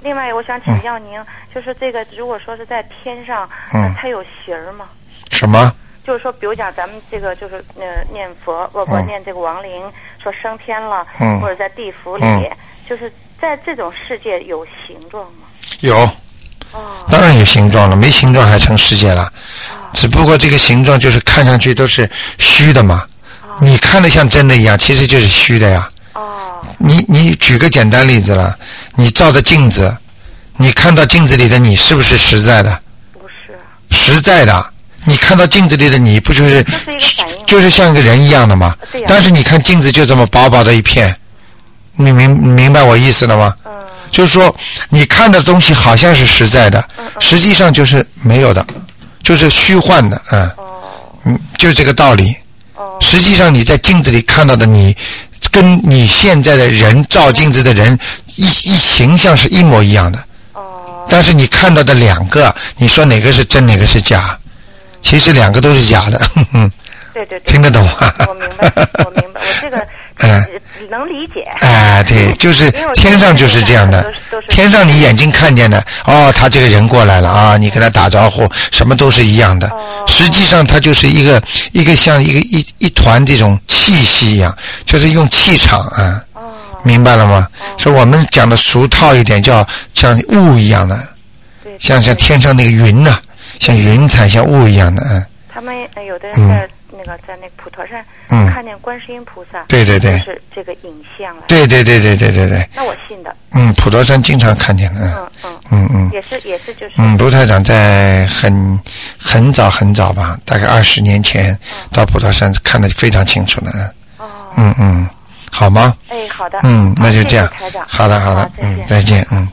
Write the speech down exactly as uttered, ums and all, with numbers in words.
另外，我想请教您，嗯、就是这个，如果说是在天上， 嗯， 它有形儿吗？ 什么？ 就是说，比如讲咱们这个就是呃念佛，不不、嗯、念这个亡灵，说升天了， 嗯， 或者在地府里， 嗯、 就是在这种世界有形状吗？ 有。 哦。 当然有形状了，没形状还成世界了。哦。只不过这个形状就是看上去都是虚的嘛。哦。你看得像真的一样，其实就是虚的呀。 哦。 你你举个简单例子了，你照着镜子，你看到镜子里的你是不是实在的？ 不是。 实在的。你看到镜子里的你不就是、 就是、一个反应就是像个人一样的吗？ 对呀。 但是你看镜子就这么薄薄的一片，你明明白我意思了吗？ 嗯。 就是说你看的东西好像是实在的， 嗯嗯， 实际上就是没有的，就是虚幻的，嗯。 哦。 嗯，就是这个道理。 哦。 实际上你在镜子里看到的你，跟你现在的人照镜子的人一一形象是一模一样的。 哦。 但是你看到的两个，你说哪个是真，哪个是假？其实两个都是假的。嗯。 对对对。 听得懂吗？ 我明白，我明白，我这个嗯能理解。 哎、呃，对，就是天上就是这样的。天上你眼睛看见的，哦，他这个人过来了啊，你跟他打招呼，什么都是一样的。 哦。 实际上他就是一个一个像一个一一团这种气息一样，就是用气场啊。哦。明白了吗？哦。说我们讲的俗套一点，叫像雾一样的， 对， 像像天上那个云呐、啊，像云彩，像雾一样的，嗯。 他们有的人在那个、嗯、在那个普陀山、嗯、看见观世音菩萨， 对对对， 就是这个影像来。 对对对对对对对。 那我信的。 嗯，普陀山经常看见的。 嗯嗯嗯嗯。 也是也是就是。 嗯，卢台长在很很早很早吧，大概二十年前、嗯、到普陀山看得非常清楚的。 哦。 嗯嗯，好吗？ 哎，好的。 嗯，那就这样。 谢谢台长。 好的好的，嗯，再见，嗯。